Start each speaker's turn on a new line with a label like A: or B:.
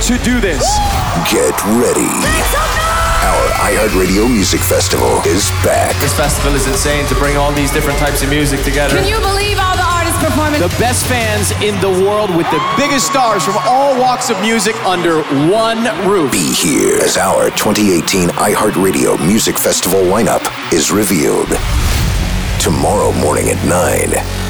A: to do this.
B: Get ready. Our iHeartRadio Music Festival is back.
C: This festival is insane to bring all these different types of music together.
D: Can you believe all the artists performing?
A: The best fans in the world with the biggest stars from all walks of music under one roof.
B: Be here as our 2018 iHeartRadio Music Festival lineup is revealed. Tomorrow morning at 9.